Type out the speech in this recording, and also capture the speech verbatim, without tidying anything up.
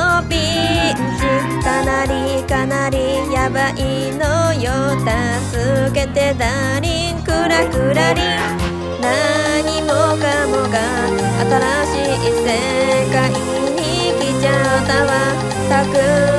のピンチかなりかなりやばいのよ助けてダーリンクラクラリン何もかもが新しい世界に来ちゃったわたく